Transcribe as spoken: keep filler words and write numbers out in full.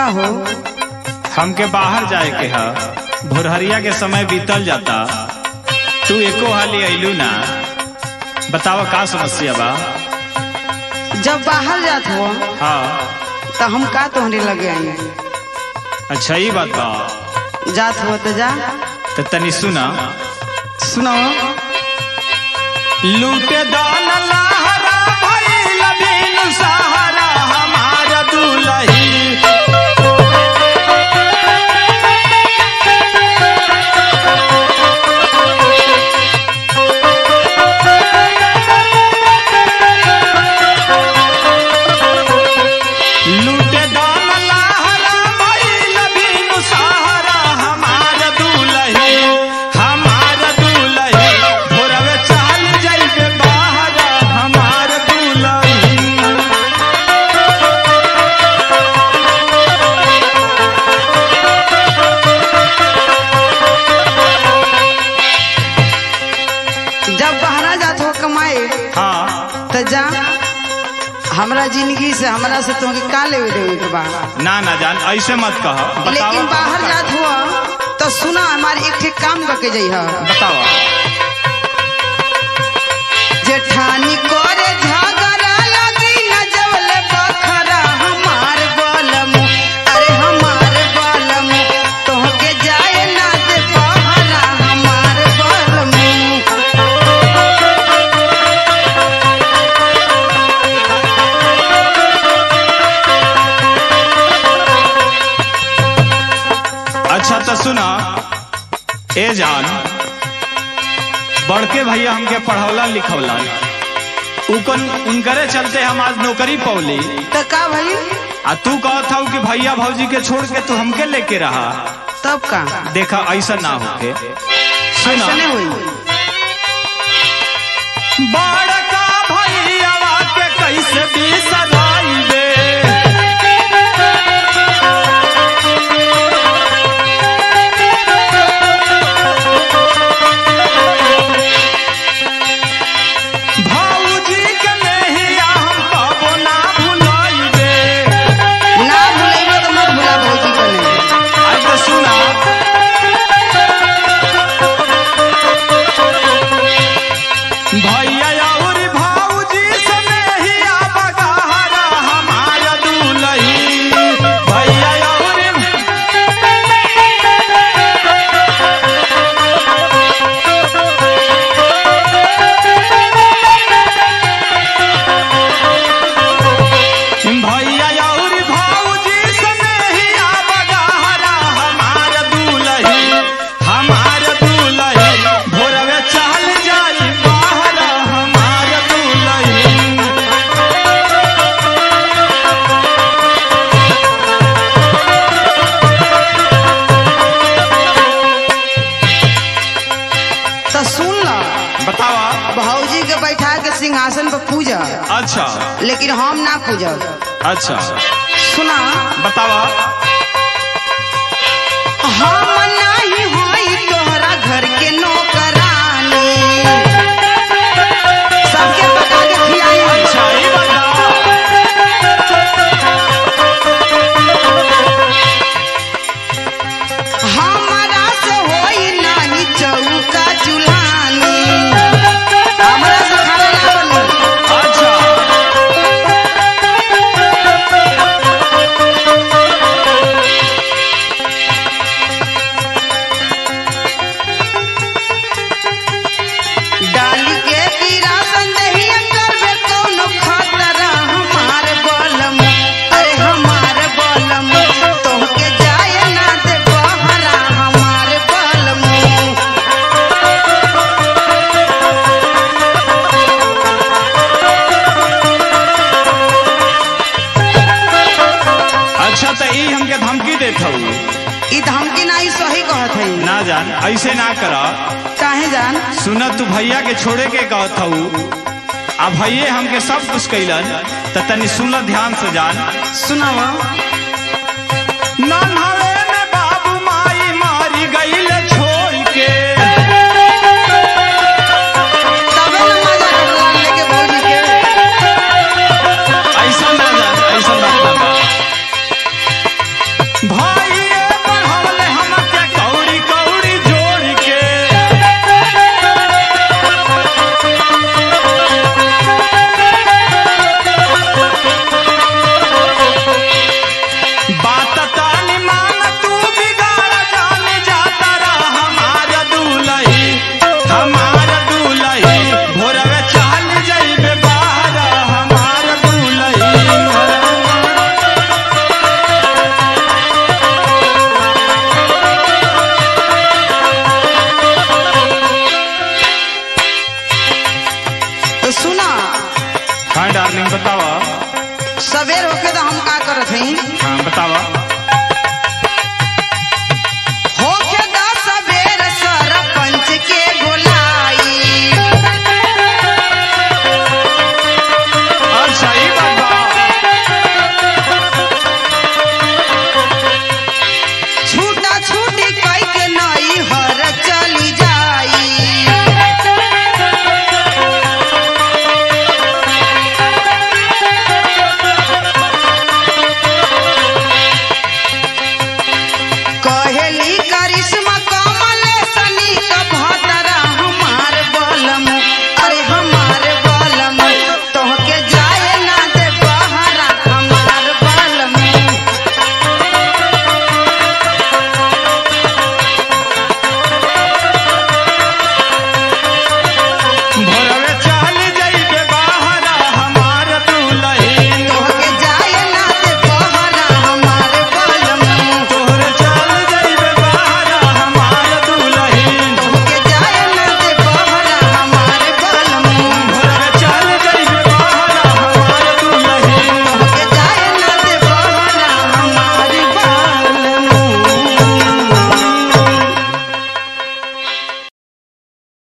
हो? हमके बाहर जाए के है, भोरहरिया के समय बीतल जाता, तू एको हाली अइलू ना। बतावा का समस्या बा? जब बाहर जात हो हाँ तो हम का तोहरे लगे आई? अच्छा ये बात बा। जात हो तो जा। तो तनी सुना। सुनाओ। लूटे दान लहरा भइल बिनु सहारा हमार दुलही। हमरा जिंदगी से हमरा से तुमके का लेवे देवे के बा? ना ना जान ऐसे मत कहो। लेकिन बाहर जात हुआ तो सुना हमारे एक ठे काम करके जइहा। बतावा। जेठानी करे झगड़ा लगी न जवले बखरा हमार बलम। अरे हमार बलम तोहके जाए ना दे पहरा हमार बलम। अच्छा तो सुना। ए जान, बड़के भैया हमके पढ़ौला लिखौला, उकन उनकरे चलते हम आज नौकरी पौली। तो का भाई? आ तू कहत हूँ कि भैया भौजी के छोड़ के तू हमके लेके रहा। तब का? देखा ऐसा ना होके। सुना नहीं हुई। बड़का भैया के कैसे बिसराई दे। सिंहासन पर पूजा। अच्छा। लेकिन हम ना पूजा। अच्छा सुना। बतावा। हम नहीं होई तोहरा घर के नौकरानी, सबके पका के खियाई। अच्छा ये बता। हमारा से होई नहीं चौका चुल्हानी। हमरा से खाना ना बनी। अच्छा। डाली के कीड़ा संदेहिया करबे कौनो खतरा हमार बलम। अरे हमार बलम तोहके जाए ना दे बहरा हमार बलम। अच्छा तो ई हमके धमकी देत हूँ। ई धमकी नहीं सही कहत है। ना जान ऐसे ना करा। काहे जान? सुना तू भैया के छोड़े के कहत हूँ, आ भैये हमके सब कुछ कैलन, तो तनी सुन ध्यान से जान। सुनावा। नन्हवे में बाबू माई मारी गईल छोड़ के। तबे न मजा करला लेके भौजी के। ऐसा ना जान, ऐसा ना। करत हई